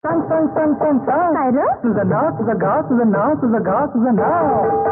सांग सांग सांग सांग सांग काय रे? तुझं नाव तुझं गाव तुझं नाव तुझं गाव तुझं नाव.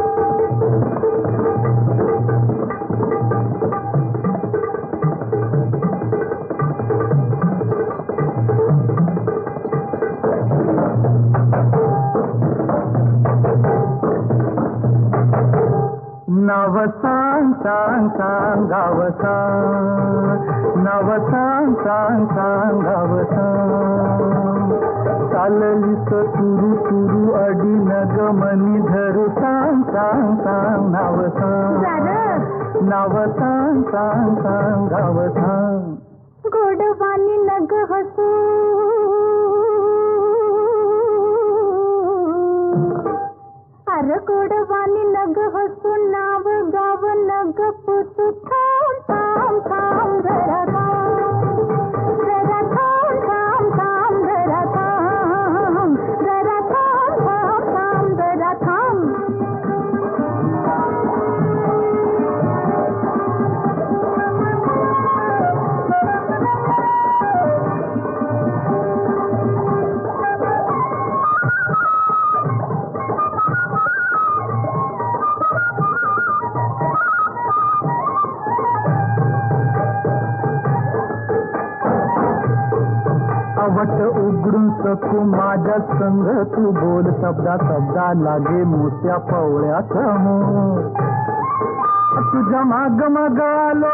नाव सांग सांग सांग गाव सांग नाव सांग सांग सांग गाव सांग चाललीस तुरु तुरु अडी नग मनी धरू सांग सांग सांग नाव सांग नाव सांग सांग सांग गाव सांग गोडवानी नग हसू अरे गोडवानी नग हसू नाव गाव नग पुसू थांब थांब थांब जरा थांब जरा थांब थांब थांब जरा थांब जरा थांब थांब थांब जरा थांब. आवट उघडून सकू माझ्या संग तू बोल शब्दा शब्दा लागे मोठ्या पवळ्या समोर तुझ्या माग माग आलो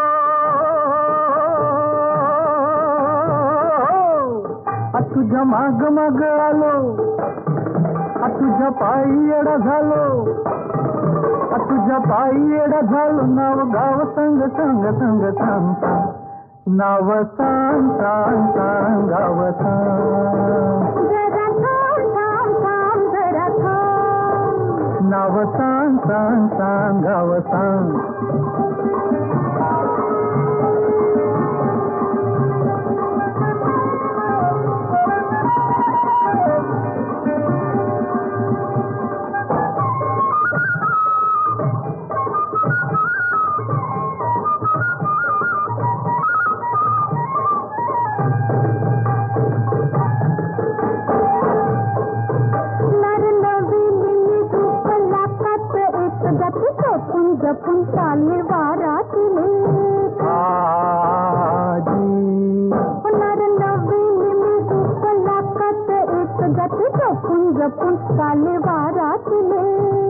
तुझ्या माग माग आलो तुझ्या पायी येडा झालो तुझ्या पायी येडा झालो नाव गाव संग संग संग सांग सांग नाव सांग सांग सांग गाव सांग जरा थांब थांब थांब जरा थांब. नाव सांग सांग सांग गाव सांग जपून चालले वारातले होणार नवीन मी रूप लाखात एक गती जपून जपून चालले वारातले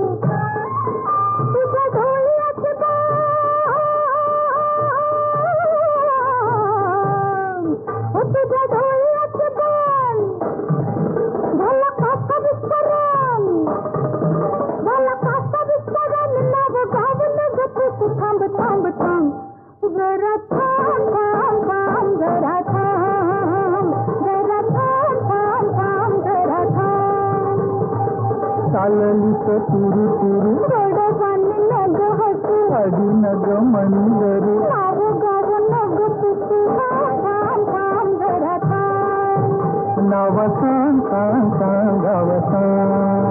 तुझ्या ढोळ्याचे बाण तुझ्या ढोळ्याचे बाण झाला काका विस्मरण झाला काका विस्मरण नाव गाव नग पुसू थांब थांब थांब जरा थांब थांब थांब जरा थांब जरा थांब थांब थांब जरा थांब. चाललीस तुरु तुरु गोडवानी नग हसू अडी नग मंदरू नाव गाव नग पुसू थांब थांब थांब जरा थांब. नाव सांग सांग सांग गाव सांग